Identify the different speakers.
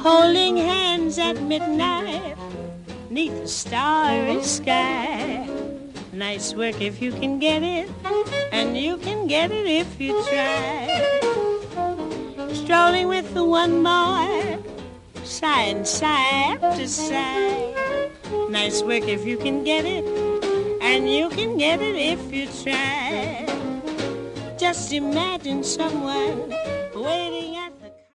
Speaker 1: holding hands at midnight, 'neath the starry sky. Nice work if you can get it, and you can get it if you try. Strolling with the one boy, sighing side to side. Nice work if you can get it, and you can get it if you try. Just imagine someone waiting